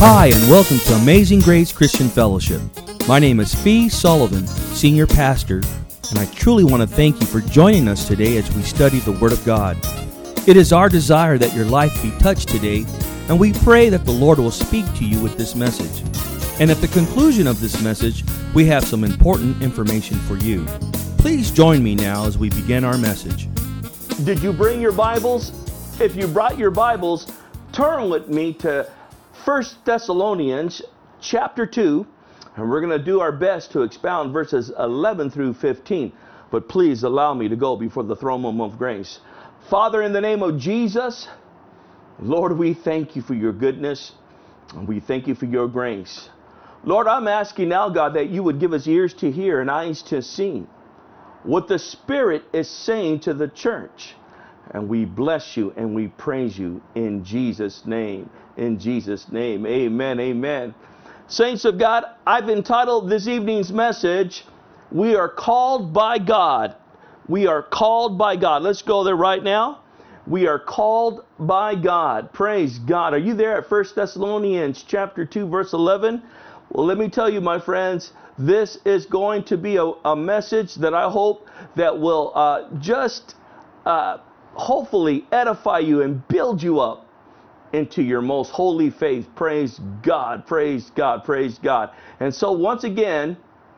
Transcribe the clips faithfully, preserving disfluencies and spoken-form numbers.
Hi, and welcome to Amazing Grace Christian Fellowship. My name is Fee Sullivan, Senior Pastor, and I truly want to thank you for joining us today as we study the Word of God. It is our desire that your life be touched today, and we pray that the Lord will speak to you with this message. And at the conclusion of this message, we have some important information for you. Please join me now as we begin our message. Did you bring your Bibles? If you brought your Bibles, turn with me to First Thessalonians chapter two, and we're going to do our best to expound verses eleven through fifteen. But please allow me to go before the throne room of grace. Father, in the name of Jesus, Lord, we thank you for your goodness, and we thank you for your grace. Lord, I'm asking now, God, that you would give us ears to hear and eyes to see what the Spirit is saying to the church. And we bless you and we praise you in Jesus' name. In Jesus' name, amen, amen. Saints of God, I've entitled this evening's message, We Are Called by God. We are called by God. Let's go there right now. We are called by God. Praise God. Are you there at First Thessalonians chapter two, verse eleven? Well, let me tell you, my friends, this is going to be a, a message that I hope that will uh, just uh, hopefully edify you and build you up into your most holy faith. Praise God, praise God, praise God. And so once again,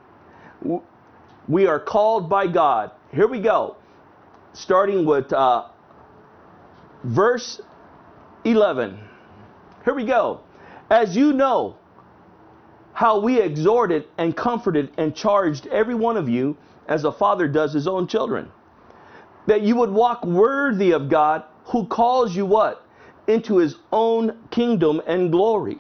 we are called by God. Here we go. Starting with uh, verse eleven. Here we go. As you know, how we exhorted and comforted and charged every one of you as a father does his own children, that you would walk worthy of God who calls you what? Into his own kingdom and glory.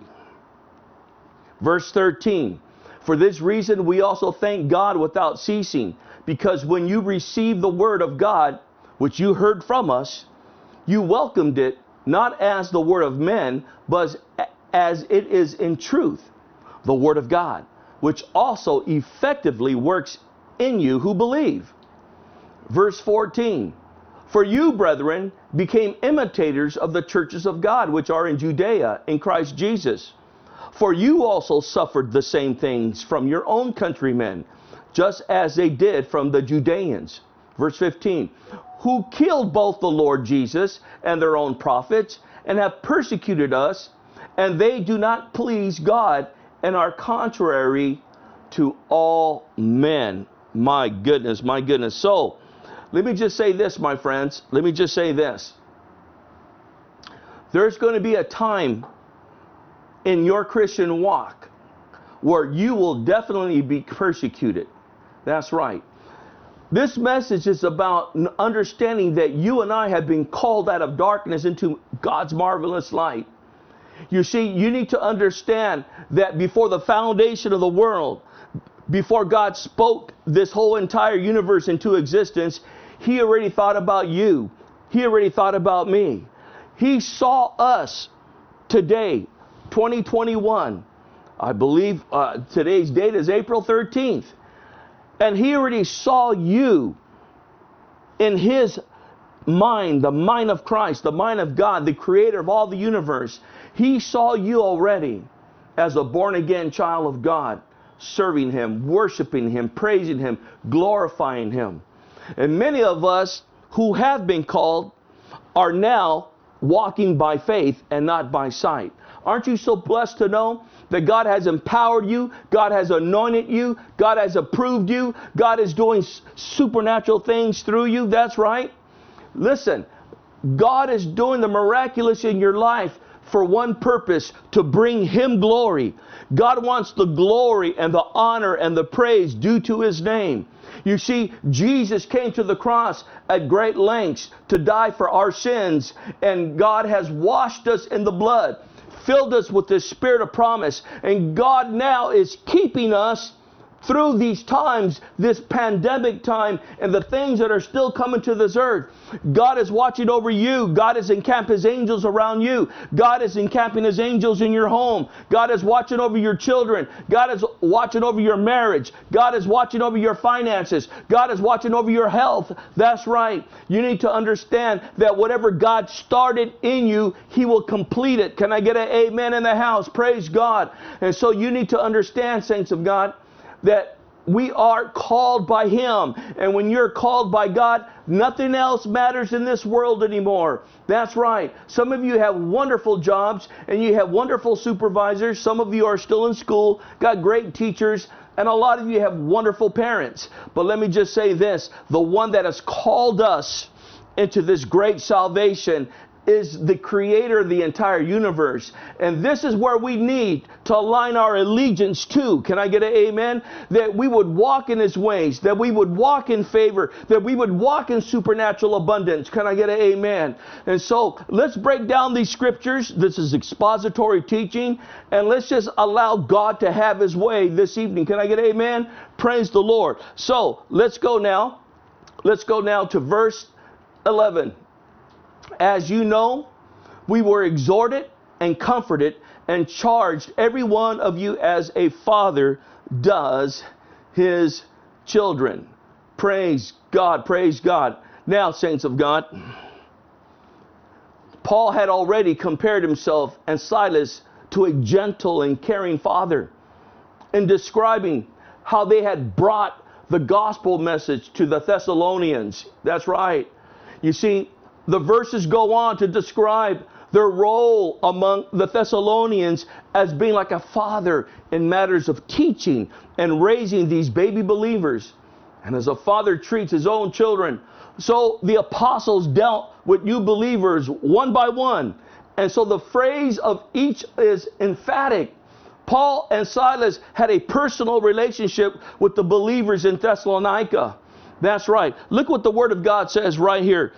Verse thirteen. For this reason we also thank God without ceasing, because when you received the word of God, which you heard from us, you welcomed it not as the word of men, but as it is in truth, the word of God, which also effectively works in you who believe. Verse fourteen. For you, brethren, became imitators of the churches of God, which are in Judea, in Christ Jesus. For you also suffered the same things from your own countrymen, just as they did from the Judeans. Verse fifteen. Who killed both the Lord Jesus and their own prophets, and have persecuted us, and they do not please God, and are contrary to all men. My goodness, my goodness. So, let me just say this, my friends. Let me just say this. There's going to be a time in your Christian walk where you will definitely be persecuted. That's right. This message is about understanding that you and I have been called out of darkness into God's marvelous light. You see, you need to understand that before the foundation of the world, before God spoke this whole entire universe into existence, he already thought about you. He already thought about me. He saw us today, twenty twenty-one. I believe uh, today's date is April thirteenth. And he already saw you in his mind, the mind of Christ, the mind of God, the creator of all the universe. He saw you already as a born-again child of God, serving him, worshiping him, praising him, glorifying him. And many of us who have been called are now walking by faith and not by sight. Aren't you so blessed to know that God has empowered you, God has anointed you, God has approved you, God is doing supernatural things through you? That's right. Listen, God is doing the miraculous in your life for one purpose, to bring him glory. God wants the glory and the honor and the praise due to his name. You see, Jesus came to the cross at great lengths to die for our sins, and God has washed us in the blood, filled us with the spirit of promise, and God now is keeping us through these times, this pandemic time, and the things that are still coming to this earth, God is watching over you. God is encamping His angels around you. God is encamping His angels in your home. God is watching over your children. God is watching over your marriage. God is watching over your finances. God is watching over your health. That's right. You need to understand that whatever God started in you, He will complete it. Can I get an amen in the house? Praise God. And so you need to understand, saints of God, that we are called by Him. And when you're called by God, nothing else matters in this world anymore. That's right. Some of you have wonderful jobs and you have wonderful supervisors. Some of you are still in school, got great teachers, and a lot of you have wonderful parents. But let me just say this, the one that has called us into this great salvation is the creator of the entire universe. And this is where we need to align our allegiance to. Can I get an amen? That we would walk in His ways, that we would walk in favor, that we would walk in supernatural abundance. Can I get an amen? And so let's break down these scriptures. This is expository teaching, and let's just allow God to have His way this evening. Can I get an amen? Praise the Lord. So let's go now. Let's go now to verse eleven. As you know, we were exhorted and comforted and charged every one of you as a father does his children. Praise God, praise God. Now, saints of God, Paul had already compared himself and Silas to a gentle and caring father in describing how they had brought the gospel message to the Thessalonians. That's right. You see, the verses go on to describe their role among the Thessalonians as being like a father in matters of teaching and raising these baby believers. And as a father treats his own children, so the apostles dealt with new believers one by one. And so the phrase of each is emphatic. Paul and Silas had a personal relationship with the believers in Thessalonica. That's right. Look what the Word of God says right here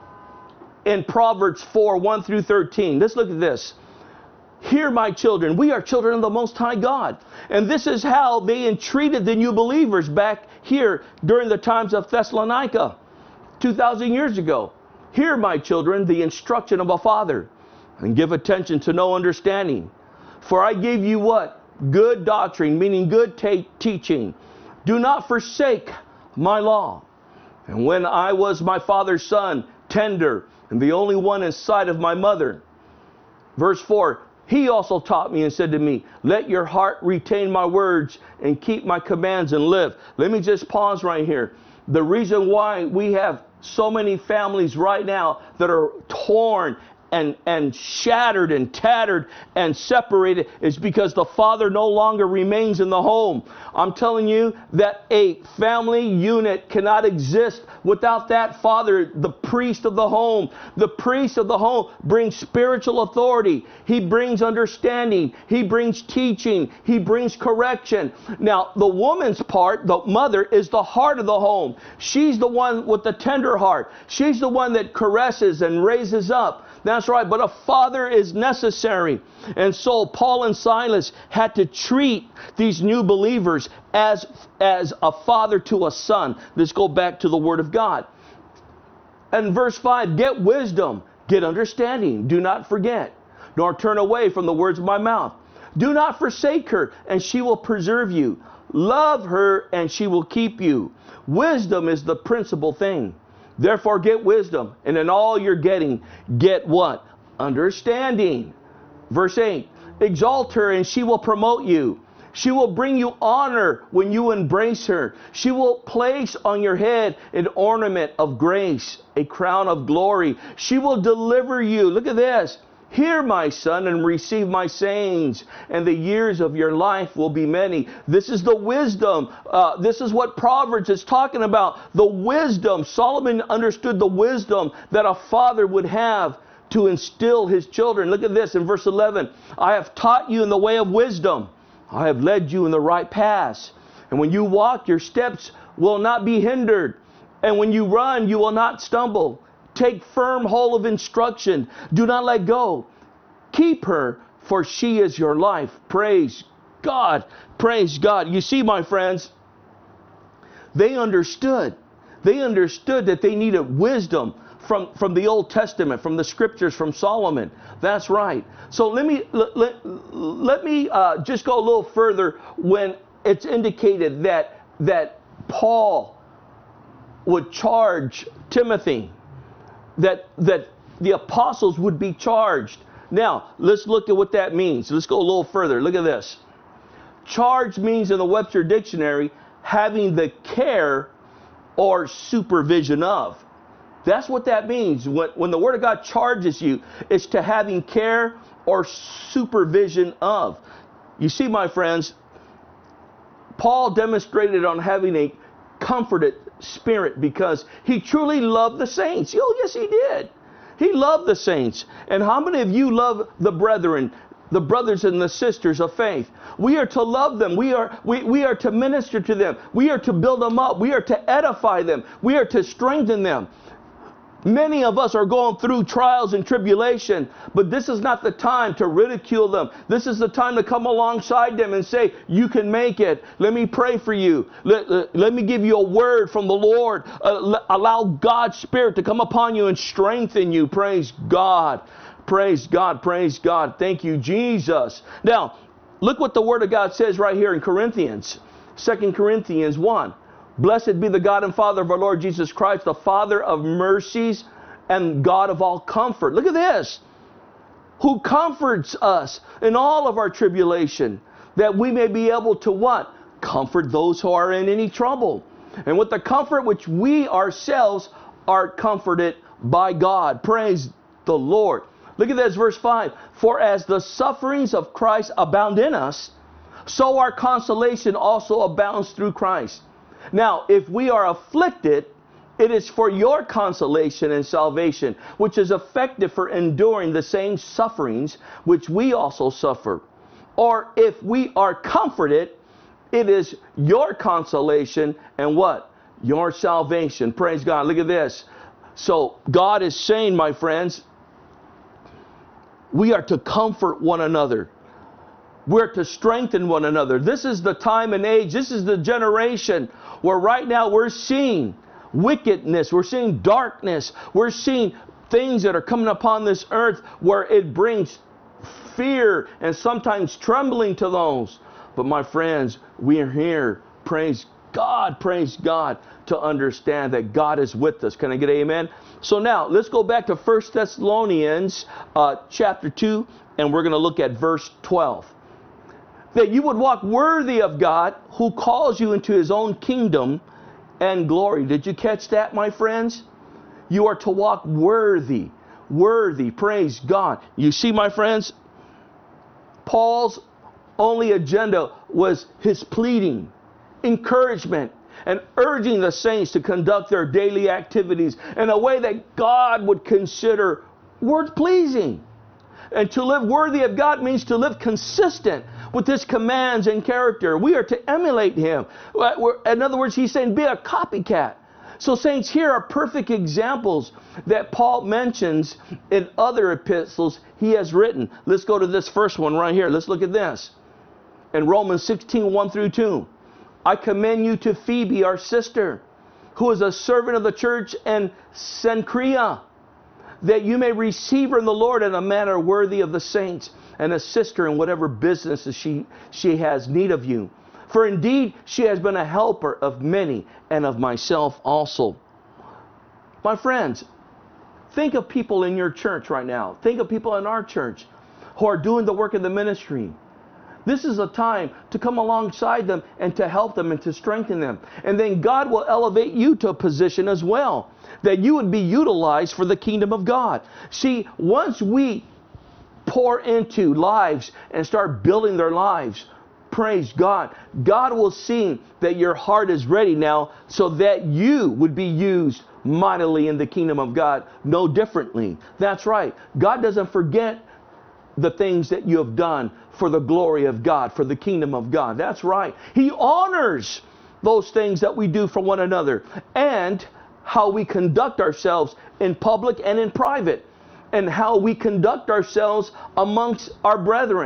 in Proverbs four, one through thirteen. Let's look at this. Hear, my children, we are children of the Most High God. And this is how they entreated the new believers back here during the times of Thessalonica, two thousand years ago. Hear, my children, the instruction of a father, and give attention to no understanding. For I gave you what? Good doctrine, meaning good ta- teaching. Do not forsake my law. And when I was my father's son, tender, and the only one in sight of my mother. Verse four, he also taught me and said to me, let your heart retain my words and keep my commands and live. Let me just pause right here. The reason why we have so many families right now that are torn and, and shattered and tattered and separated is because the father no longer remains in the home. I'm telling you that a family unit cannot exist without that father, the priest of the home. The priest of the home brings spiritual authority. He brings understanding. He brings teaching. He brings correction. Now, the woman's part, the mother, is the heart of the home. She's the one with the tender heart. She's the one that caresses and raises up. That's right, but a father is necessary. And so Paul and Silas had to treat these new believers as, as a father to a son. Let's go back to the Word of God. And verse five, get wisdom, get understanding, do not forget, nor turn away from the words of my mouth. Do not forsake her, and she will preserve you. Love her, and she will keep you. Wisdom is the principal thing. Therefore get wisdom, and in all you're getting, get what? Understanding. Verse eight, exalt her and she will promote you. She will bring you honor when you embrace her. She will place on your head an ornament of grace, a crown of glory. She will deliver you. Look at this. Hear, my son, and receive my sayings, and the years of your life will be many. This is the wisdom. Uh, this is what Proverbs is talking about. The wisdom. Solomon understood the wisdom that a father would have to instill his children. Look at this in verse eleven. I have taught you in the way of wisdom. I have led you in the right paths. And when you walk, your steps will not be hindered. And when you run, you will not stumble. Take firm hold of instruction. Do not let go. Keep her, for she is your life. Praise God. Praise God. You see, my friends, They understood. They understood that they needed wisdom from, from the Old Testament, from the scriptures, from Solomon. That's right. So let me let, let, let me uh, just go a little further when it's indicated that that Paul would charge Timothy, that that the apostles would be charged. Now, let's look at what that means. Let's go a little further. Look at this. Charge means in the Webster Dictionary, having the care or supervision of. That's what that means. When, when the Word of God charges you, it's to having care or supervision of. You see, my friends, Paul demonstrated on having a comforted spirit because he truly loved the saints. Oh, yes, he did. He loved the saints. And how many of you love the brethren, the brothers and the sisters of faith? We are to love them. We are, we, we are to minister to them. We are to build them up. We are to edify them. We are to strengthen them. Many of us are going through trials and tribulation, but this is not the time to ridicule them. This is the time to come alongside them and say, you can make it. Let me pray for you. Let, let, let me give you a word from the Lord. Uh, let, allow God's Spirit to come upon you and strengthen you. Praise God. Praise God. Praise God. Thank you, Jesus. Now, look what the Word of God says right here in Corinthians. Second Corinthians one. Blessed be the God and Father of our Lord Jesus Christ, the Father of mercies and God of all comfort. Look at this. Who comforts us in all of our tribulation, that we may be able to what? Comfort those who are in any trouble. And with the comfort which we ourselves are comforted by God. Praise the Lord. Look at this, verse five. For as the sufferings of Christ abound in us, so our consolation also abounds through Christ. Now, if we are afflicted, it is for your consolation and salvation, which is effective for enduring the same sufferings which we also suffer. Or if we are comforted, it is your consolation and what? Your salvation. Praise God. Look at this. So God is saying, my friends, we are to comfort one another. We're to strengthen one another. This is the time and age. This is the generation where right now we're seeing wickedness. We're seeing darkness. We're seeing things that are coming upon this earth where it brings fear and sometimes trembling to those. But my friends, we are here. Praise God. Praise God to understand that God is with us. Can I get an amen? So now let's go back to First Thessalonians uh, chapter two, and we're going to look at verse twelve. That you would walk worthy of God who calls you into his own kingdom and glory. Did you catch that, my friends? You are to walk worthy, worthy. Praise God. You see, my friends, Paul's only agenda was his pleading, encouragement, and urging the saints to conduct their daily activities in a way that God would consider worth-pleasing. And to live worthy of God means to live consistent with his commands and character. We are to emulate him. In other words, he's saying be a copycat. So saints, here are perfect examples that Paul mentions in other epistles he has written. Let's go to this first one right here. Let's look at this. In Romans sixteen, one through two. I commend you to Phoebe, our sister, who is a servant of the church in Cenchrea, that you may receive her in the Lord in a manner worthy of the saints, and assist her in whatever business she, she has need of you. For indeed, she has been a helper of many, and of myself also. My friends, think of people in your church right now. Think of people in our church who are doing the work of the ministry. This is a time to come alongside them and to help them and to strengthen them. And then God will elevate you to a position as well, that you would be utilized for the kingdom of God. See, once we pour into lives and start building their lives, praise God, God will see that your heart is ready now so that you would be used mightily in the kingdom of God, no differently. That's right. God doesn't forget the things that you have done for the glory of God, for the kingdom of God. That's right. He honors those things that we do for one another and how we conduct ourselves in public and in private, and how we conduct ourselves amongst our brethren,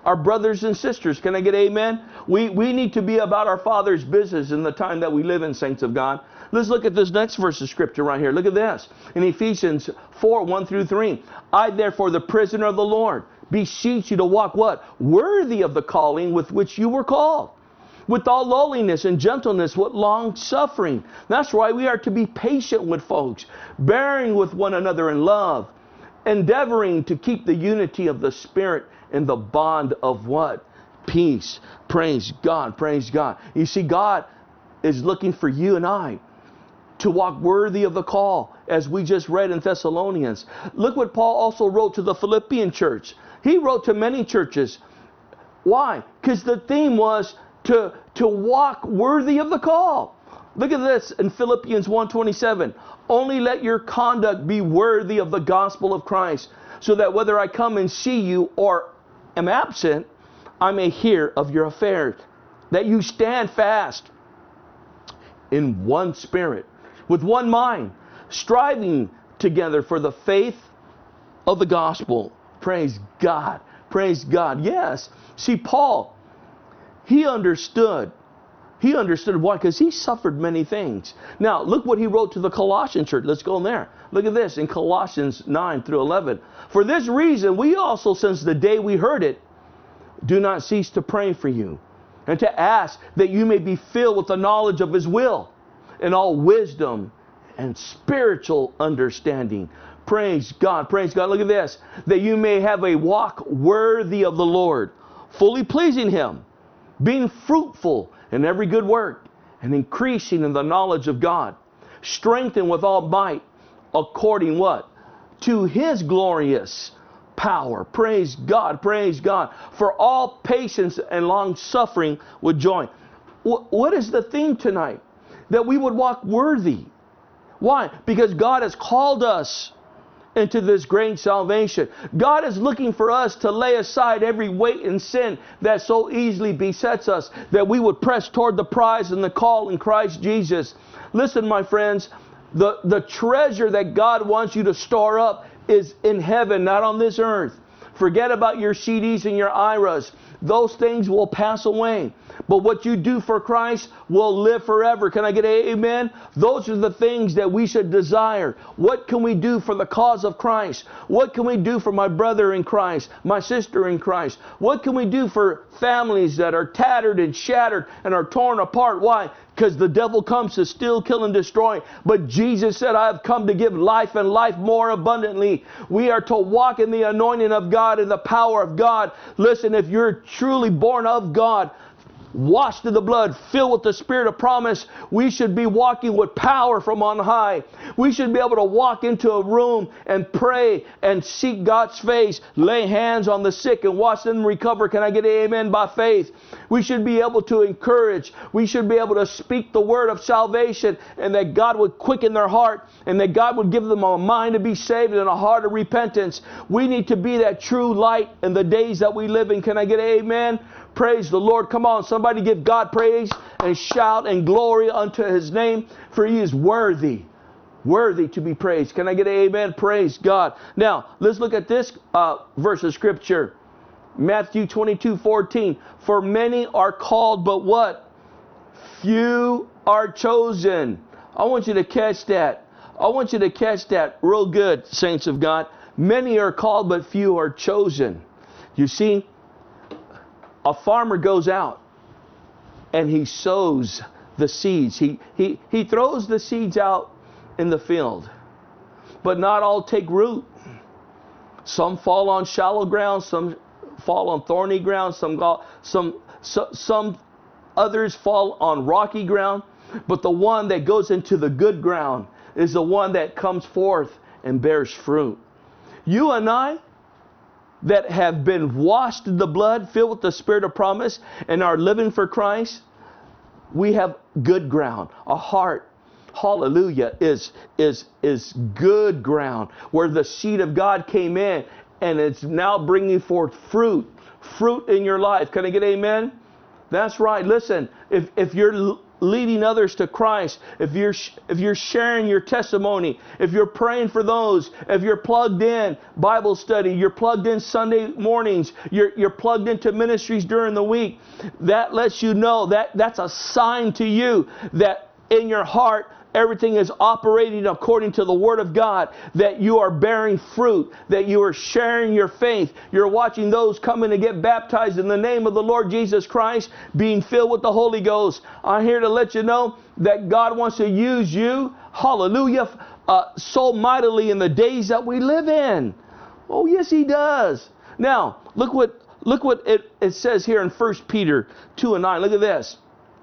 our brothers and sisters. Can I get amen? We, we need to be about our Father's business in the time that we live in, saints of God. Let's look at this next verse of Scripture right here. Look at this. In Ephesians four, one through three. I, therefore, the prisoner of the Lord, beseech you to walk what? Worthy of the calling with which you were called. With all lowliness and gentleness, with long suffering. That's why we are to be patient with folks, bearing with one another in love, endeavoring to keep the unity of the Spirit in the bond of what? Peace. Praise God. Praise God. You see, God is looking for you and I to walk worthy of the call, as we just read in Thessalonians. Look what Paul also wrote to the Philippian church. He wrote to many churches. Why? Because the theme was to, to walk worthy of the call. Look at this in Philippians one twenty-seven. Only let your conduct be worthy of the gospel of Christ, so that whether I come and see you or am absent, I may hear of your affairs. That you stand fast in one spirit, with one mind, striving together for the faith of the gospel. Praise God. Praise God. Yes. See, Paul, he understood. He understood why, because he suffered many things. Now, look what he wrote to the Colossian church. Let's go there. Look at this in Colossians nine through eleven. For this reason, we also, since the day we heard it, do not cease to pray for you, and to ask that you may be filled with the knowledge of His will, and all wisdom and spiritual understanding. Praise God. Praise God. Look at this. That you may have a walk worthy of the Lord, fully pleasing Him, being fruitful in every good work, and increasing in the knowledge of God, strengthened with all might, according what? To His glorious power. Praise God. Praise God. For all patience and long suffering with joy. What is the theme tonight? That we would walk worthy. Why? Because God has called us into this great salvation. God is looking for us to lay aside every weight and sin that so easily besets us, that we would press toward the prize and the call in Christ Jesus. Listen, my friends, the, the treasure that God wants you to store up is in heaven, not on this earth. Forget about your C Ds and your I R As. Those things will pass away. But what you do for Christ will live forever. Can I get an amen? Those are the things that we should desire. What can we do for the cause of Christ? What can we do for my brother in Christ, my sister in Christ? What can we do for families that are tattered and shattered and are torn apart? Why? Because the devil comes to steal, kill, and destroy. But Jesus said, I have come to give life and life more abundantly. We are to walk in the anointing of God and the power of God. Listen, if you're truly born of God, washed in the blood, filled with the Spirit of promise, we should be walking with power from on high. We should be able to walk into a room and pray and seek God's face, lay hands on the sick and watch them recover. Can I get an amen by faith? We should be able to encourage. We should be able to speak the word of salvation, and that God would quicken their heart, and that God would give them a mind to be saved and a heart of repentance. We need to be that true light in the days that we live in. Can I get an amen? Praise the Lord. Come on, somebody give God praise and shout and glory unto His name, for He is worthy, worthy to be praised. Can I get an amen? Praise God. Now, let's look at this uh, verse of Scripture. Matthew twenty-two fourteen. For many are called, but what? Few are chosen. I want you to catch that. I want you to catch that real good, saints of God. Many are called, but few are chosen. You see, a farmer goes out and he sows the seeds. He, he, he throws the seeds out in the field, but not all take root. Some fall on shallow ground, some fall on thorny ground, some, some, so, some others fall on rocky ground. But the one that goes into the good ground is the one that comes forth and bears fruit. You and I, that have been washed in the blood, filled with the Spirit of promise, and are living for Christ, we have good ground. A heart, hallelujah, is, is, is good ground, where the seed of God came in, and it's now bringing forth fruit. Fruit in your life. Can I get amen? That's right. Listen, if, if you're leading others to Christ, if you're if you're sharing your testimony, if you're praying for those, if you're plugged in Bible study, you're plugged in Sunday mornings, you're you're plugged into ministries during the week, that lets you know that that's a sign to you that in your heart everything is operating according to the Word of God, that you are bearing fruit, that you are sharing your faith. You're watching those coming to get baptized in the name of the Lord Jesus Christ, being filled with the Holy Ghost. I'm here to let you know that God wants to use you, hallelujah, uh, so mightily in the days that we live in. Oh, yes, He does. Now, look what, look what it, it says here in First Peter two and nine. Look at this.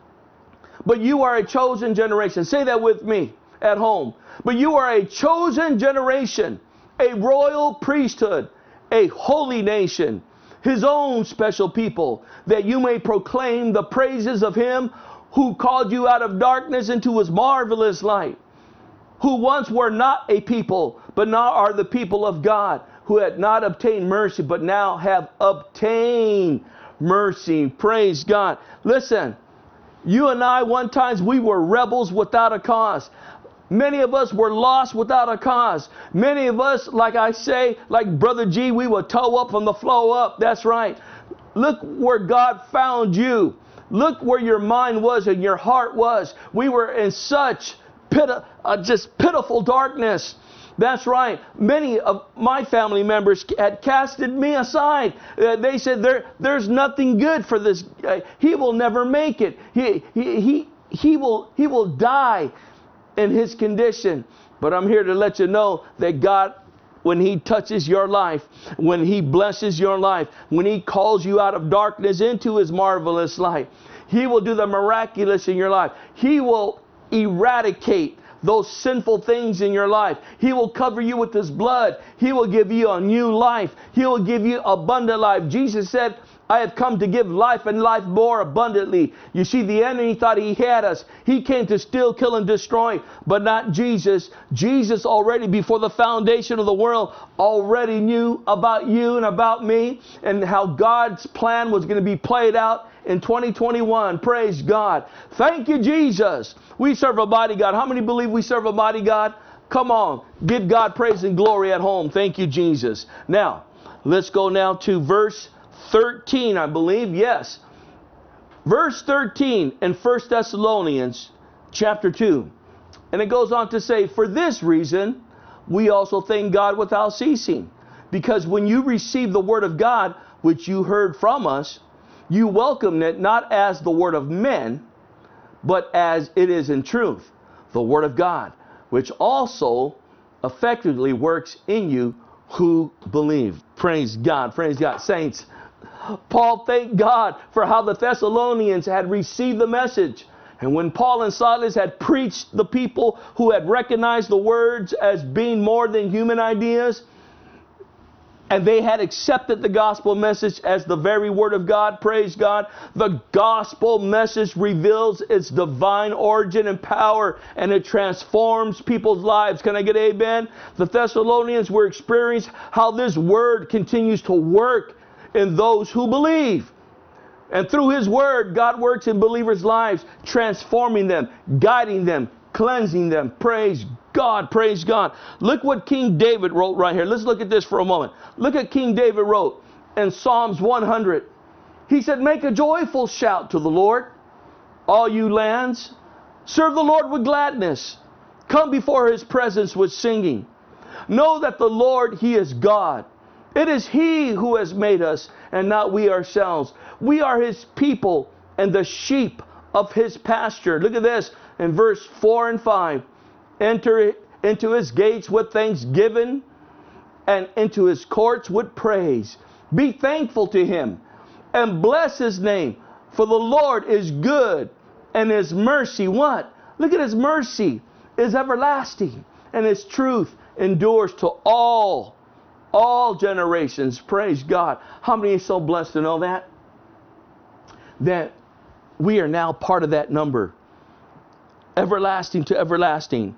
But you are a chosen generation. Say that with me at home. But you are a chosen generation, a royal priesthood, a holy nation, His own special people, that you may proclaim the praises of Him who called you out of darkness into His marvelous light, who once were not a people, but now are the people of God, who had not obtained mercy, but now have obtained mercy. Praise God. Listen. You and I, one times, we were rebels without a cause. Many of us were lost without a cause. Many of us, like I say, like Brother G, we would toe up from the flow up. That's right. Look where God found you. Look where your mind was and your heart was. We were in such pit- uh, just pitiful darkness. That's right. Many of my family members had casted me aside. Uh, they said, there, there's nothing good for this guy. He will never make it. He, he, he, he, will, he will die in his condition. But I'm here to let you know that God, when He touches your life, when He blesses your life, when He calls you out of darkness into His marvelous light, He will do the miraculous in your life. He will eradicate those sinful things in your life. He will cover you with His blood. He will give you a new life. He will give you abundant life. Jesus said, I have come to give life and life more abundantly. You see, the enemy thought he had us. He came to steal, kill, and destroy, but not Jesus. Jesus already, before the foundation of the world, already knew about you and about me and how God's plan was going to be played out in twenty twenty-one. Praise God. Thank you, Jesus. We serve a mighty God. How many believe we serve a mighty God? Come on. Give God praise and glory at home. Thank you, Jesus. Now, let's go now to verse thirteen, I believe. Yes. Verse thirteen in First Thessalonians chapter two. And it goes on to say, for this reason, we also thank God without ceasing. Because when you received the word of God, which you heard from us, you welcomed it not as the word of men, but as it is in truth, the word of God, which also effectively works in you who believe. Praise God. Praise God. Saints, Paul thanked God for how the Thessalonians had received the message. And when Paul and Silas had preached the people who had recognized the words as being more than human ideas, and they had accepted the gospel message as the very word of God, praise God, the gospel message reveals its divine origin and power, and it transforms people's lives. Can I get an amen? The Thessalonians were experiencing how this word continues to work in those who believe. And through His word, God works in believers' lives, transforming them, guiding them, cleansing them. Praise God, praise God. Look what King David wrote right here. Let's look at this for a moment. Look at King David wrote in Psalms one hundred. He said, make a joyful shout to the Lord, all you lands. Serve the Lord with gladness. Come before His presence with singing. Know that the Lord, He is God. It is He who has made us and not we ourselves. We are His people and the sheep of His pasture. Look at this in verse four and five. Enter into His gates with thanksgiving and into His courts with praise. Be thankful to Him and bless His name. For the Lord is good and His mercy, what? Look at His mercy is everlasting and His truth endures to all, all generations. Praise God. How many are so blessed to know that? That we are now part of that number. Everlasting to everlasting.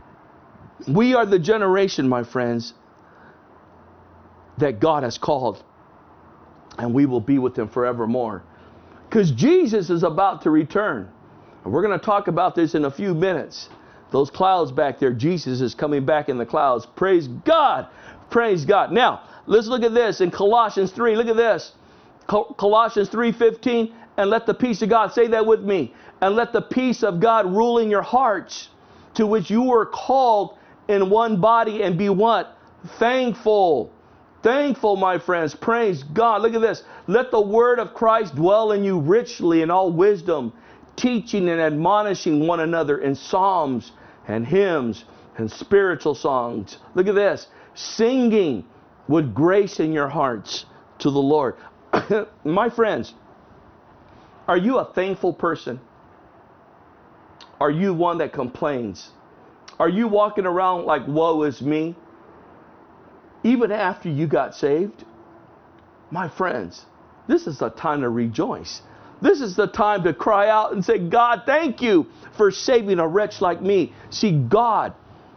We are the generation, my friends, that God has called. And we will be with Him forevermore. Because Jesus is about to return. And we're going to talk about this in a few minutes. Those clouds back there, Jesus is coming back in the clouds. Praise God. Praise God. Now, let's look at this in Colossians three. Look at this. Colossians three fifteen. And let the peace of God, say that with me. And let the peace of God rule in your hearts, to which you were called in one body, and be what? Thankful. Thankful, my friends. Praise God. Look at this. Let the word of Christ dwell in you richly in all wisdom, teaching and admonishing one another in psalms and hymns and spiritual songs. Look at this. Singing with grace in your hearts to the Lord. My friends, are you a thankful person? Are you one that complains? Are you walking around like, woe is me? Even after you got saved? My friends, this is the time to rejoice. This is the time to cry out and say, God, thank you for saving a wretch like me. See, God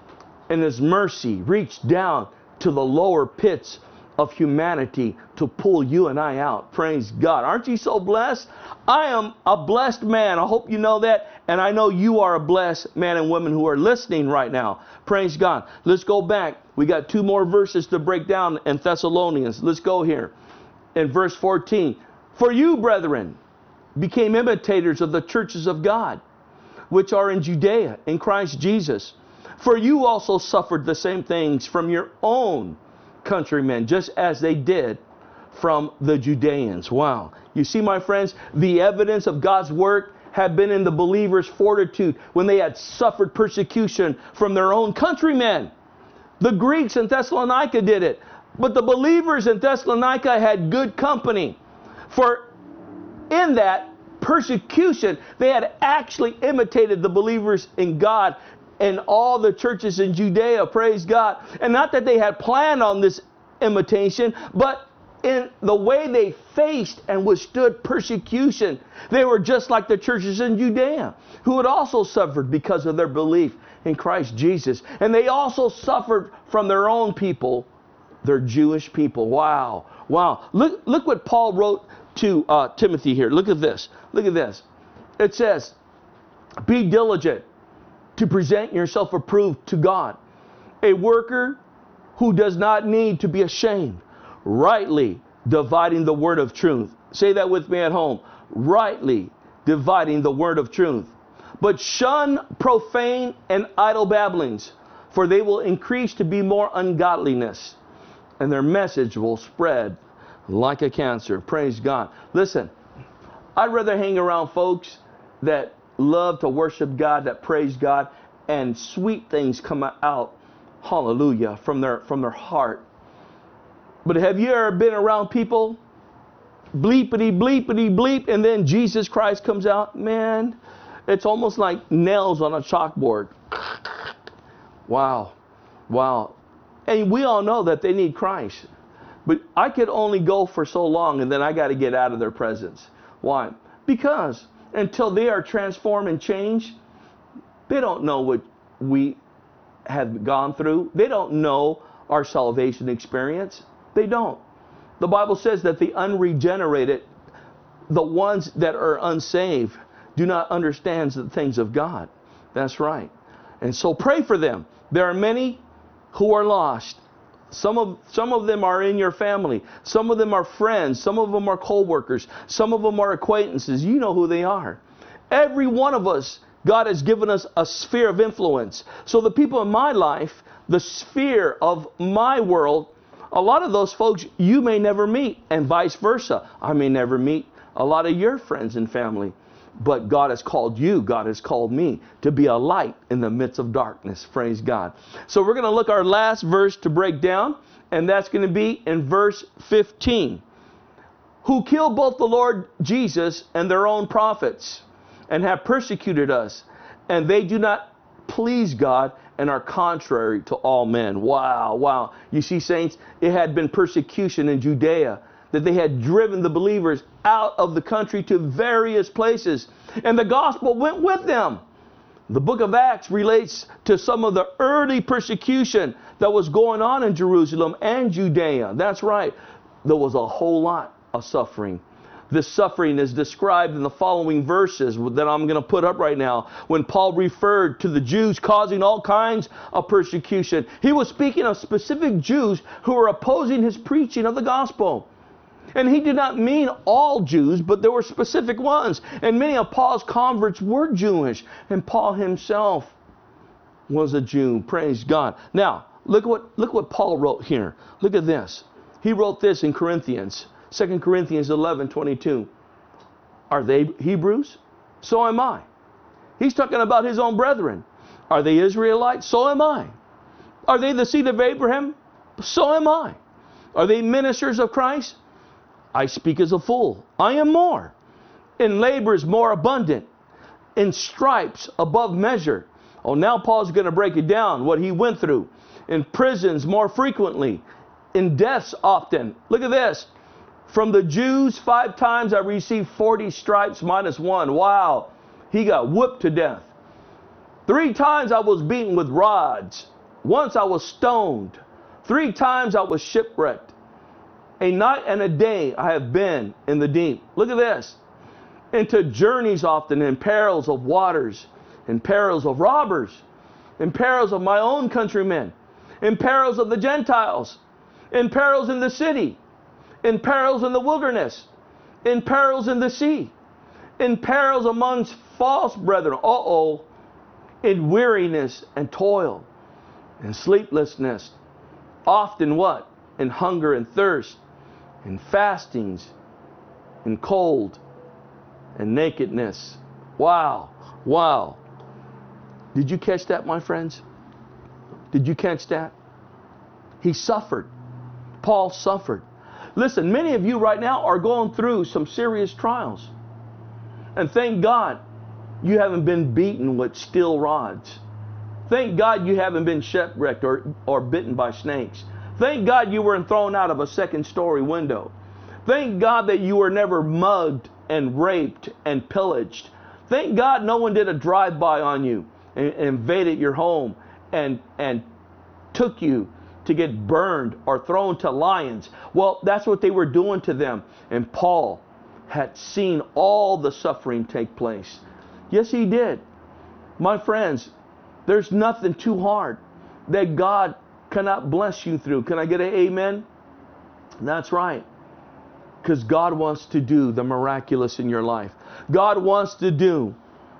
in His mercy reached down to the lower pits of humanity to pull you and I out. Praise God. Aren't you so blessed? I am a blessed man. I hope you know that. And I know you are a blessed man and woman who are listening right now. Praise God. Let's go back. We got two more verses to break down in Thessalonians. Let's go here. In verse fourteen. For you, brethren, became imitators of the churches of God, which are in Judea, in Christ Jesus. For you also suffered the same things from your own countrymen, just as they did from the Judeans. Wow. You see, my friends, the evidence of God's work had been in the believers' fortitude when they had suffered persecution from their own countrymen. The Greeks in Thessalonica did it, but the believers in Thessalonica had good company. For in that persecution, they had actually imitated the believers in God and all the churches in Judea. Praise God. And not that they had planned on this imitation, but in the way they faced and withstood persecution, they were just like the churches in Judea, who had also suffered because of their belief in Christ Jesus. And they also suffered from their own people, their Jewish people. Wow. Wow. Look, look what Paul wrote to uh, Timothy here. Look at this. Look at this. It says, be diligent to present yourself approved to God, a worker who does not need to be ashamed, rightly dividing the word of truth. Say that with me at home. Rightly dividing the word of truth. But shun profane and idle babblings, for they will increase to be more ungodliness, and their message will spread like a cancer. Praise God. Listen, I'd rather hang around folks that love to worship God, that praise God, and sweet things come out, hallelujah, from their from their heart. But have you ever been around people, bleepity, bleepity, bleep, and then Jesus Christ comes out? Man, it's almost like nails on a chalkboard. Wow. Wow. And we all know that they need Christ. But I could only go for so long, and then I got to get out of their presence. Why? Because until they are transformed and changed, they don't know what we have gone through. They don't know our salvation experience. They don't. The Bible says that the unregenerated, the ones that are unsaved, do not understand the things of God. That's right. And so pray for them. There are many who are lost. Some of, some of them are in your family. Some of them are friends. Some of them are co-workers. Some of them are acquaintances. You know who they are. Every one of us, God has given us a sphere of influence. So the people in my life, the sphere of my world, a lot of those folks you may never meet, and vice versa. I may never meet a lot of your friends and family. But God has called you, God has called me to be a light in the midst of darkness. Praise God. So we're going to look our last verse to break down, and that's going to be in verse fifteen. Who killed both the Lord Jesus and their own prophets, and have persecuted us, and they do not please God and are contrary to all men. Wow, wow. You see, saints, it had been persecution in Judea, that they had driven the believers out of the country to various places, and the gospel went with them. The book of Acts relates to some of the early persecution that was going on in Jerusalem and Judea. That's right. There was a whole lot of suffering. This suffering is described in the following verses that I'm going to put up right now. When Paul referred to the Jews causing all kinds of persecution, he was speaking of specific Jews who were opposing his preaching of the gospel. And he did not mean all Jews, but there were specific ones. And many of Paul's converts were Jewish. And Paul himself was a Jew. Praise God. Now, look what, look what Paul wrote here. Look at this. He wrote this in Corinthians. Second Corinthians eleven twenty-two. Are they Hebrews? So am I. He's talking about his own brethren. Are they Israelites? So am I. Are they the seed of Abraham? So am I. Are they ministers of Christ? I speak as a fool. I am more. In labors more abundant. In stripes above measure. Oh, now Paul's going to break it down, what he went through. In prisons more frequently. In deaths often. Look at this. From the Jews, five times I received forty stripes minus one. Wow. He got whipped to death. Three times I was beaten with rods. Once I was stoned. Three times I was shipwrecked. A night and a day I have been in the deep. Look at this. Into journeys often, in perils of waters, in perils of robbers, in perils of my own countrymen, in perils of the Gentiles, in perils in the city, in perils in the wilderness, in perils in the sea, in perils amongst false brethren. Uh-oh. In weariness and toil, in sleeplessness. Often what? In hunger and thirst, in fastings, in cold, and nakedness. Wow. Wow. Did you catch that, my friends? Did you catch that? He suffered. Paul suffered. Listen, many of you right now are going through some serious trials. And thank God you haven't been beaten with steel rods. Thank God you haven't been shipwrecked or, or bitten by snakes. Thank God you weren't thrown out of a second story window. Thank God that you were never mugged and raped and pillaged. Thank God no one did a drive-by on you and, and invaded your home and, and took you to get burned or thrown to lions. Well, that's what they were doing to them. And Paul had seen all the suffering take place. Yes, he did. My friends, there's nothing too hard that God cannot bless you through. Can I get an amen? That's right. Because God wants to do the miraculous in your life. God wants to do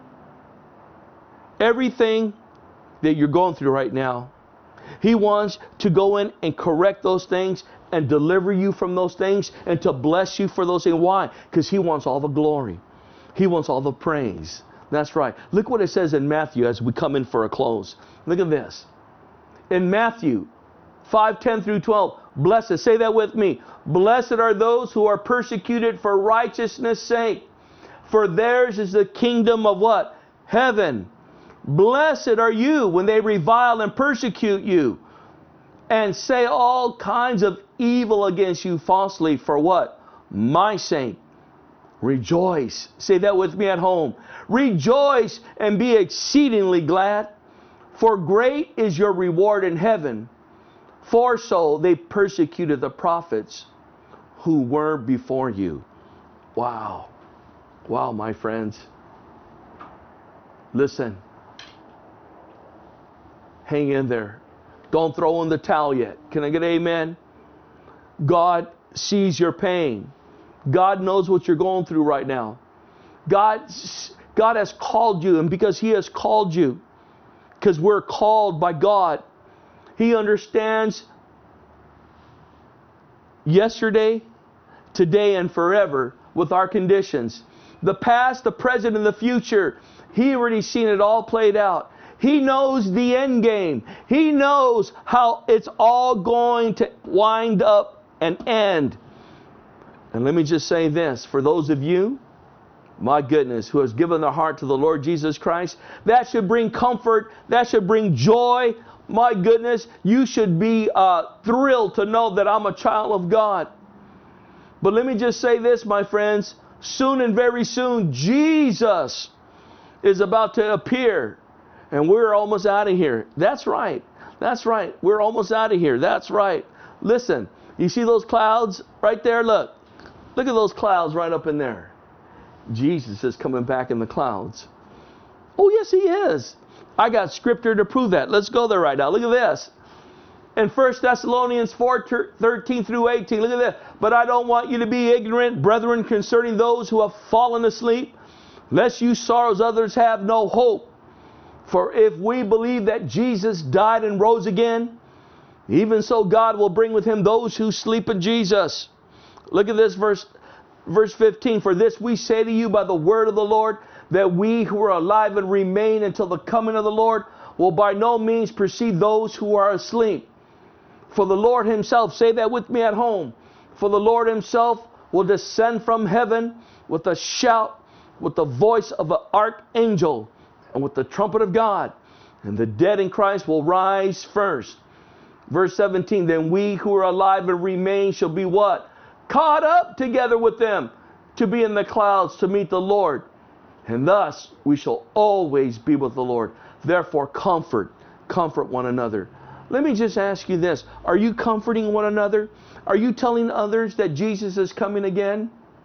everything that you're going through right now. He wants to go in and correct those things and deliver you from those things and to bless you for those things. Why? Because He wants all the glory. He wants all the praise. That's right. Look what it says in Matthew as we come in for a close. Look at this. In Matthew five, ten through twelve, blessed, say that with me. Blessed are those who are persecuted for righteousness' sake, for theirs is the kingdom of what? Heaven. Blessed are you when they revile and persecute you and say all kinds of evil against you falsely for what? My sake. Rejoice. Say that with me at home. Rejoice and be exceedingly glad, for great is your reward in heaven. For so they persecuted the prophets who were before you. Wow. Wow, my friends. Listen. Hang in there. Don't throw in the towel yet. Can I get an amen? God sees your pain. God knows what you're going through right now. God, God has called you, and because He has called you, because we're called by God, He understands yesterday, today, and forever with our conditions. The past, the present, and the future. He already seen it all played out. He knows the end game. He knows how it's all going to wind up and end. And let me just say this, for those of you, my goodness, who has given their heart to the Lord Jesus Christ, that should bring comfort, that should bring joy. My goodness, you should be uh, thrilled to know that I'm a child of God. But let me just say this, my friends, soon and very soon, Jesus is about to appear. And we're almost out of here. That's right. That's right. We're almost out of here. That's right. Listen, you see those clouds right there? Look. Look at those clouds right up in there. Jesus is coming back in the clouds. Oh, yes, he is. I got scripture to prove that. Let's go there right now. Look at this. In First Thessalonians four, thirteen through eighteen, look at this. But I don't want you to be ignorant, brethren, concerning those who have fallen asleep, lest you sorrows others have no hope. For if we believe that Jesus died and rose again, even so God will bring with him those who sleep in Jesus. Look at this verse, verse fifteen. For this we say to you by the word of the Lord, that we who are alive and remain until the coming of the Lord will by no means precede those who are asleep. For the Lord himself, say that with me at home, for the Lord himself will descend from heaven with a shout, with the voice of an archangel, and with the trumpet of God. And the dead in Christ will rise first. Verse seventeen, then we who are alive and remain shall be what? Caught up together with them to be in the clouds to meet the Lord. And thus we shall always be with the Lord. Therefore comfort, comfort one another. Let me just ask you this. Are you comforting one another? Are you telling others that Jesus is coming again?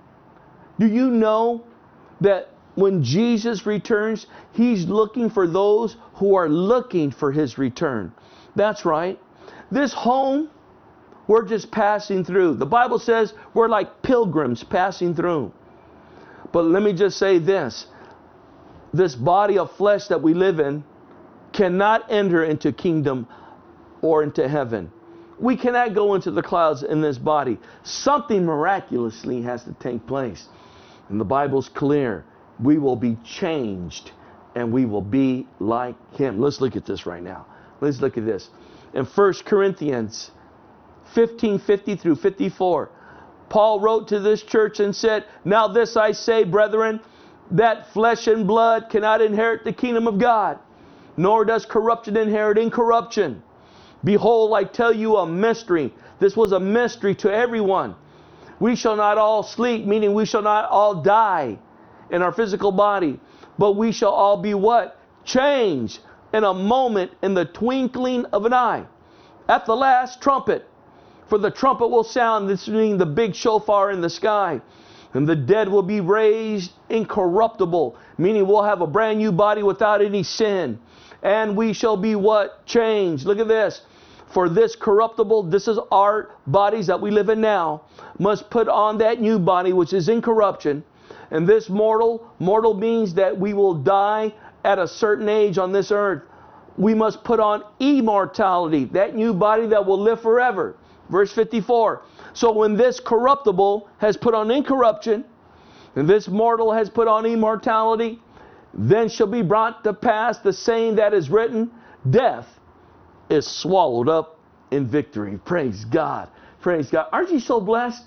Do you know that when Jesus returns, he's looking for those who are looking for his return? That's right. This home, we're just passing through. The Bible says we're like pilgrims passing through. But let me just say this. This body of flesh that we live in cannot enter into kingdom or into heaven. We cannot go into the clouds in this body. Something miraculously has to take place. And the Bible's clear. We will be changed and we will be like him. Let's look at this right now. Let's look at this. In First Corinthians fifteen, fifty through fifty-four, Paul wrote to this church and said, now this I say, brethren, that flesh and blood cannot inherit the kingdom of God, nor does corruption inherit incorruption. Behold, I tell you a mystery. This was a mystery to everyone. We shall not all sleep, meaning we shall not all die in our physical body, but we shall all be what? Changed in a moment, in the twinkling of an eye, at the last trumpet. For the trumpet will sound, this meaning the big shofar in the sky, and the dead will be raised incorruptible, meaning we'll have a brand new body without any sin. And we shall be what? Changed. Look at this. For this corruptible, this is our bodies that we live in now, must put on that new body which is incorruption. And this mortal, mortal means that we will die at a certain age on this earth. We must put on immortality, that new body that will live forever. Verse fifty-four. So when this corruptible has put on incorruption, and this mortal has put on immortality, then shall be brought to pass the saying that is written, death is swallowed up in victory. Praise God. Praise God. Aren't you so blessed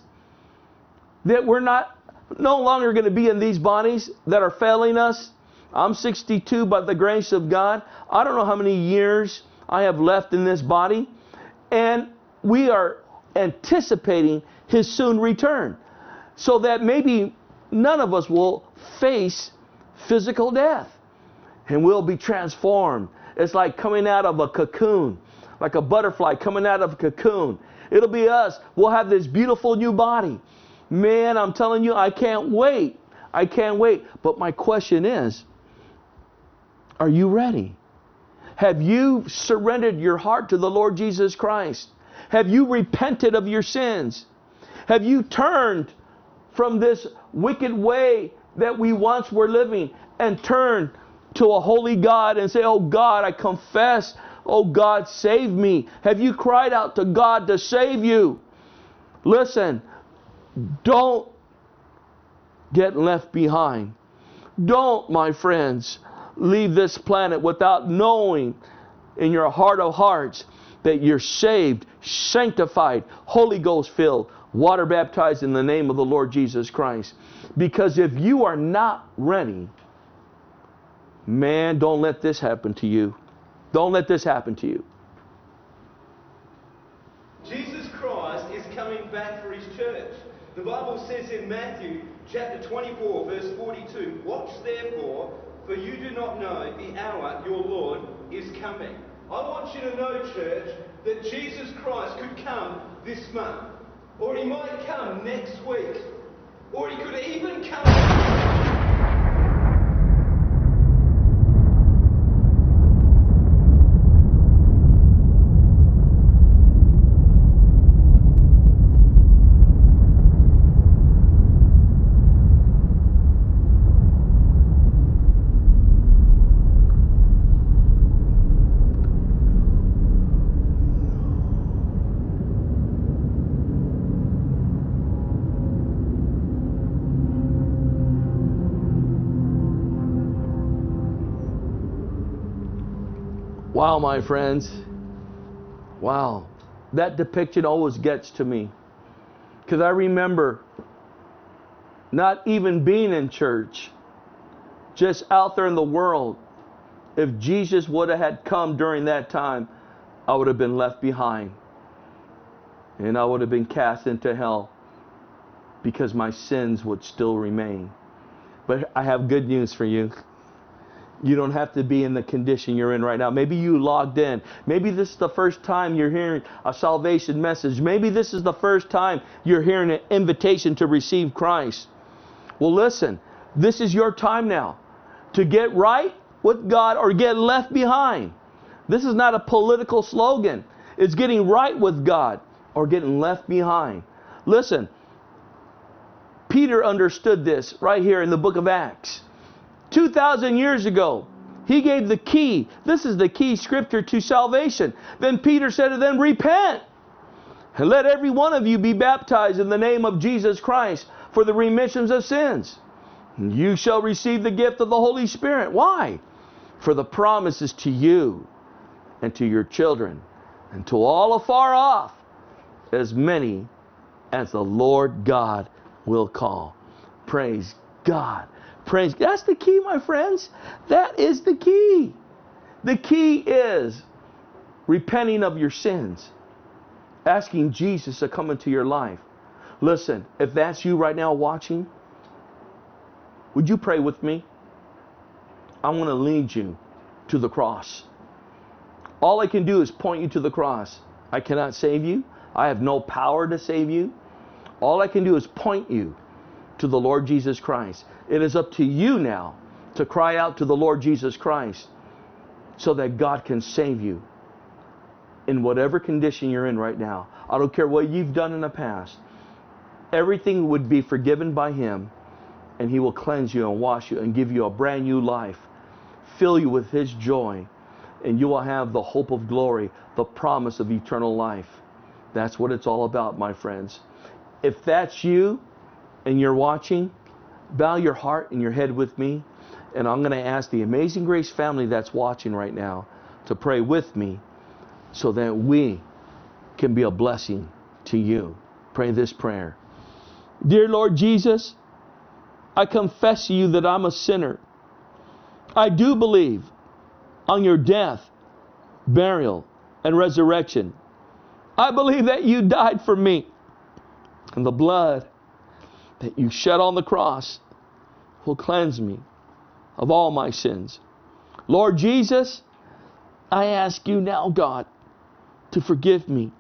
that we're not no longer going to be in these bodies that are failing us? I'm sixty-two by the grace of God. I don't know how many years I have left in this body. And we are anticipating his soon return, so that maybe none of us will face physical death, and we'll be transformed. It's like coming out of a cocoon, like a butterfly coming out of a cocoon. It'll be us. We'll have this beautiful new body. Man, I'm telling you, I can't wait. I can't wait. But my question is, are you ready? Have you surrendered your heart to the Lord Jesus Christ? Have you repented of your sins? Have you turned from this wicked way that we once were living and turned to a holy God and say, oh God, I confess. Oh God, save me. Have you cried out to God to save you? Listen, don't get left behind. Don't, my friends, leave this planet without knowing in your heart of hearts that you're saved, sanctified, Holy Ghost filled, water baptized in the name of the Lord Jesus Christ. Because if you are not ready, man, don't let this happen to you. Don't let this happen to you. Jesus Christ is coming back for his church. The Bible says in Matthew chapter twenty-four, verse forty-two, watch therefore, for you do not know the hour your Lord is coming. I want you to know, church, that Jesus Christ could come this month, or he might come next week. Or he could even come... Wow, my friends. Wow. That depiction always gets to me. Because I remember not even being in church, just out there in the world. If Jesus would have had come during that time, I would have been left behind. And I would have been cast into hell because my sins would still remain. But I have good news for you. You don't have to be in the condition you're in right now. Maybe you logged in. Maybe this is the first time you're hearing a salvation message. Maybe this is the first time you're hearing an invitation to receive Christ. Well, listen, this is your time now to get right with God or get left behind. This is not a political slogan. It's getting right with God or getting left behind. Listen, Peter understood this right here in the book of Acts. two thousand years ago, he gave the key. This is the key scripture to salvation. Then Peter said to them, repent, and let every one of you be baptized in the name of Jesus Christ for the remissions of sins. You shall receive the gift of the Holy Spirit. Why? For the promise is to you and to your children and to all afar off, as many as the Lord God will call. Praise God. Praise. That's the key, my friends. That is the key. The key is repenting of your sins. Asking Jesus to come into your life. Listen, if that's you right now watching, would you pray with me? I want to lead you to the cross. All I can do is point you to the cross. I cannot save you. I have no power to save you. All I can do is point you to the Lord Jesus Christ. It is up to you now to cry out to the Lord Jesus Christ so that God can save you in whatever condition you're in right now. I don't care what you've done in the past. Everything would be forgiven by Him, and He will cleanse you and wash you and give you a brand new life, fill you with His joy, and you will have the hope of glory, the promise of eternal life. That's what it's all about, my friends. If that's you and you're watching, bow your heart and your head with me, and I'm going to ask the Amazing Grace family that's watching right now to pray with me so that we can be a blessing to you. Pray this prayer. Dear Lord Jesus, I confess to you that I'm a sinner. I do believe on your death, burial, and resurrection. I believe that you died for me, and the blood that you shed on the cross will cleanse me of all my sins. Lord Jesus, I ask you now, God, to forgive me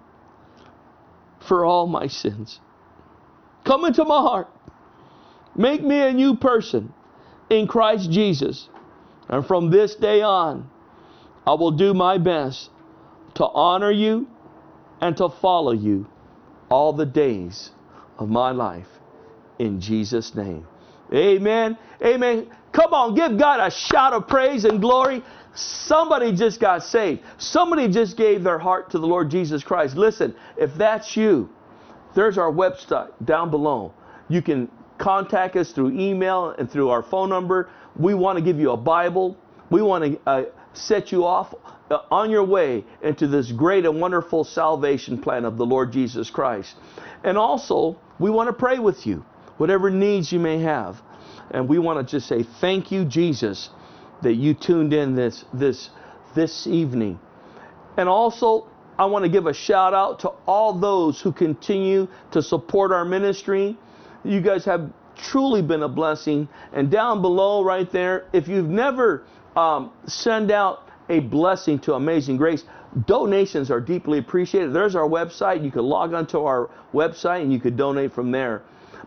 for all my sins. Come into my heart. Make me a new person in Christ Jesus. And from this day on, I will do my best to honor you and to follow you all the days of my life. In Jesus' name. Amen. Amen. Come on, give God a shout of praise and glory. Somebody just got saved. Somebody just gave their heart to the Lord Jesus Christ. Listen, if that's you, there's our website down below. You can contact us through email and through our phone number. We want to give you a Bible. We want to uh, set you off uh, on your way into this great and wonderful salvation plan of the Lord Jesus Christ. And also, we want to pray with you, whatever needs you may have. And we want to just say thank you, Jesus, that you tuned in this this this evening. And also, I want to give a shout out to all those who continue to support our ministry. You guys have truly been a blessing. And down below right there, if you've never um, sent out a blessing to Amazing Grace, donations are deeply appreciated. There's our website. You can log on to our website and you could donate from there.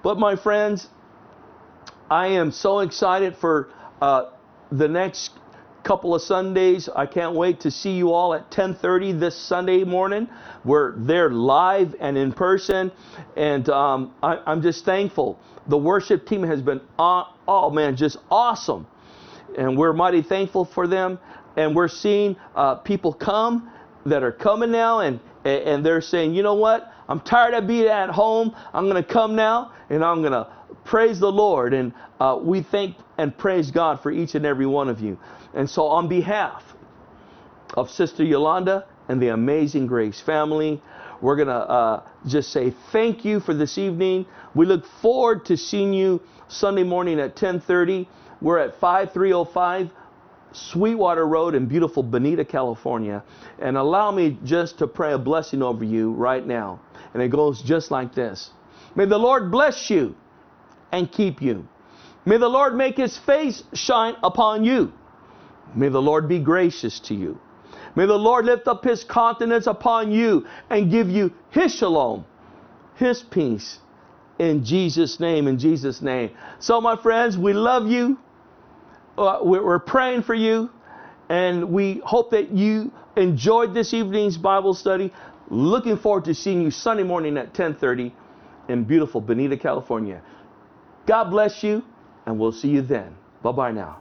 But my friends, I am so excited for uh, the next couple of Sundays. I can't wait to see you all at ten thirty this Sunday morning. We're there live and in person, and um, I, I'm just thankful. The worship team has been, uh, oh man, just awesome, and we're mighty thankful for them. And we're seeing uh, people come that are coming now, and and they're saying, you know what? I'm tired of being at home. I'm going to come now, and I'm going to praise the Lord. And uh, we thank and praise God for each and every one of you. And so on behalf of Sister Yolanda and the Amazing Grace family, we're going to uh, just say thank you for this evening. We look forward to seeing you Sunday morning at ten thirty. We're at five three oh five Sweetwater Road in beautiful Bonita, California. And allow me just to pray a blessing over you right now. And it goes just like this. May the Lord bless you and keep you. May the Lord make his face shine upon you. May the Lord be gracious to you. May the Lord lift up his countenance upon you and give you his shalom, his peace. In Jesus' name, in Jesus' name. So my friends, we love you. Uh, we're praying for you, and we hope that you enjoyed this evening's Bible study. Looking forward to seeing you Sunday morning at ten thirty in beautiful Bonita, California. God bless you, and we'll see you then. Bye-bye now.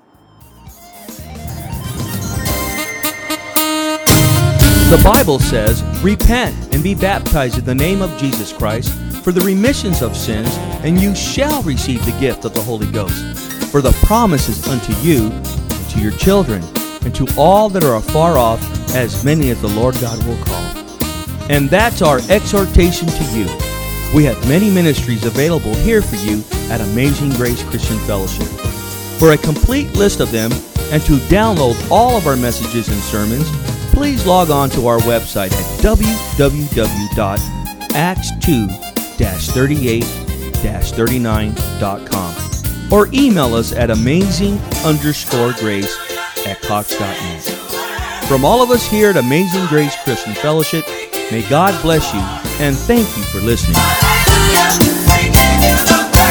The Bible says, repent and be baptized in the name of Jesus Christ for the remissions of sins, and you shall receive the gift of the Holy Ghost. For the promise is unto you, and to your children, and to all that are afar off, as many as the Lord God will call. And that's our exhortation to you. We have many ministries available here for you at Amazing Grace Christian Fellowship. For a complete list of them, and to download all of our messages and sermons, please log on to our website at w w w dot acts two dash thirty-eight dash thirty-nine dot com. Or email us at amazing underscore grace at cox dot net. From all of us here at Amazing Grace Christian Fellowship, may God bless you, and thank you for listening.